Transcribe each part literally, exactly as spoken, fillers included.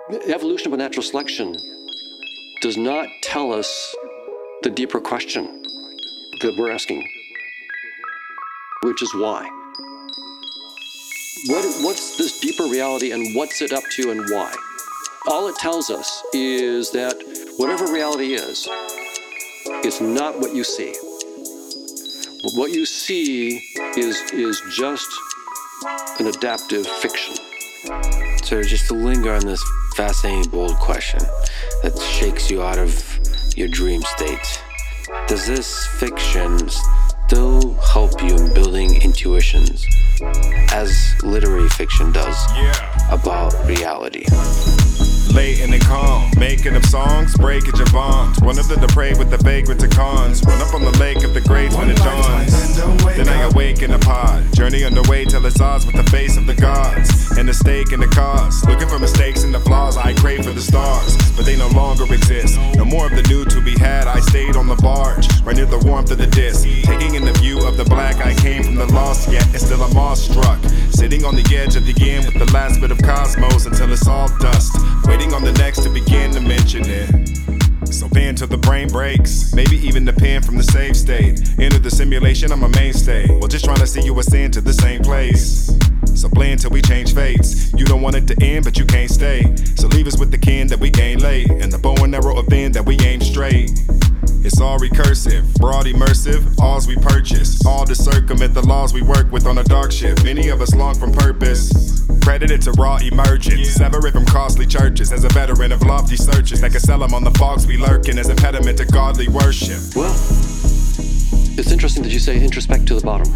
evolution by natural selection does not tell us the deeper question that we're asking, which is why. What, what's this deeper reality and what's it up to and why? All it tells us is that whatever reality is, it's not what you see. What you see is, is just an adaptive fiction. So just to linger on this fascinating, bold question that shakes you out of your dream state, does this fiction still help you in building intuitions as literary fiction does yeah. about reality? Latent and calm, making up songs, breaking your bonds. One of the depraved with the vagrant to cons. Run up on the lake of the greats when it dawns. Then I awake in a pod. Journey underway till it's odds with the face of the gods. And the stake in the cause. Looking for mistakes and the flaws. I crave for the stars, but they no longer exist. No more of the new to be had. I stayed on the barge, right near the warmth of the disc. Taking in the view of the black. I came from the lost yet, and still I'm awestruck. Sitting on the edge of the end with the last bit of cosmos until it's all dust. Waiting on the next to begin to mention it. So bend till the brain breaks, maybe even the pen from the save state. Enter the simulation, I'm a mainstay. Well, just trying to see you ascend to the same place. So blend till we change fates. You don't want it to end, but you can't stay. So leave us with the kin that we can't lay, and the bow and arrow of then that we aim straight. It's all recursive, broad immersive, alls we purchase. All to circumvent the laws we work with on a dark ship. Many of us long from purpose. Credited to raw emergence, sever it from costly churches. As a veteran of lofty searches that can sell them on the fogs we lurking as impediment to godly worship. Well, it's interesting that you say introspect to the bottom.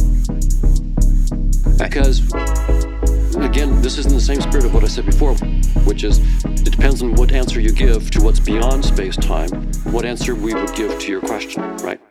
Because, again, this is in the same spirit of what I said before, which is it depends on what answer you give to what's beyond space-time, what answer we would give to your question, right?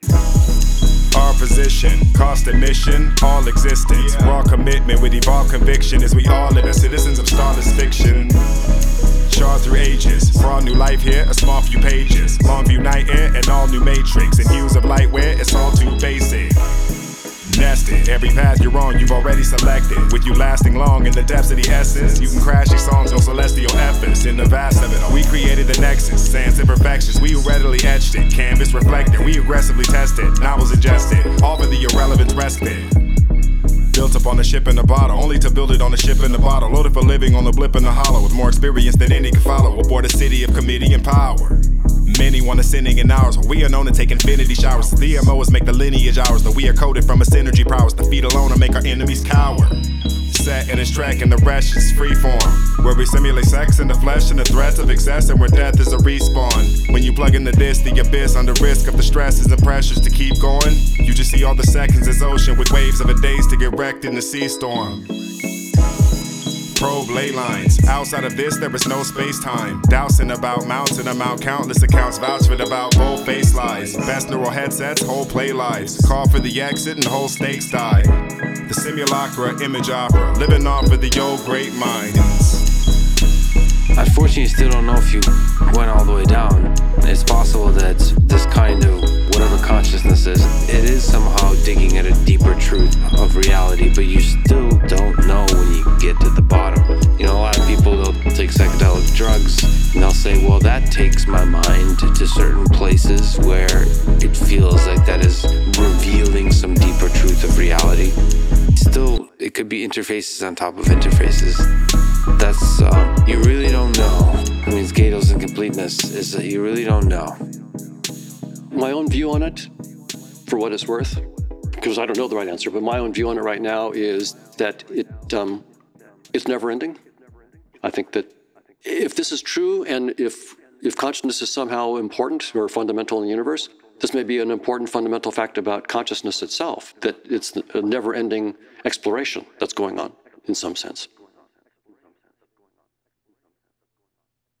Our position, cost admission, all existence. Raw commitment with evolved conviction as we all live as citizens of starless fiction. Charred through ages, for all new life here, a small few pages. Long view night air and all new matrix. And hues of lightware, it's all too basic. Nested, every path you're on, you've already selected. With you lasting long in the depths of the essence, you can crash these songs on celestial efforts. In the vast of it all, we created the nexus. Sans imperfections, we readily etched it. Canvas reflected, we aggressively tested. Novels ingested, all for the irrelevant respite. Built up on a ship in a bottle, only to build it on a ship in a bottle. Loaded for living on the blip in the hollow, with more experience than any can follow. Aboard a city of committee and power. Many want ascending in ours, but we are known to take infinity showers. The M Os make the lineage ours, though we are coded from a synergy prowess. The feet alone will make our enemies cower. Set in its track and the rest is freeform, where we simulate sex in the flesh and the threats of excess, and where death is a respawn. When you plug in the disc, the abyss, under risk of the stresses and pressures to keep going, you just see all the seconds as ocean with waves of a days to get wrecked in the sea storm. Probe ley lines. Outside of this, there is no space-time. Dousing about mountain amount, countless accounts vouch for about bold face lies. Best neural headsets, whole play lives. Call for the exit and whole stakes die. The simulacra, image opera, living off of the old great minds. Unfortunately, still don't know if you went all the way down. It's possible that this kind of whatever consciousness is, it is somehow digging at a deeper truth of reality, but you still don't know when you get to the bottom. You know, a lot of people, they'll take psychedelic drugs and they'll say, well, that takes my mind to, to certain places where it feels like that is revealing some deeper truth of reality. Still, it could be interfaces on top of interfaces. That's, uh, you really don't know. I mean, it's Gato's incompleteness, is that you really don't know. My own view on it, for what it's worth, because I don't know the right answer, but my own view on it right now is that it um, it's never ending. I think that if this is true, and if if consciousness is somehow important or fundamental in the universe, this may be an important fundamental fact about consciousness itself, that it's a never-ending exploration that's going on in some sense.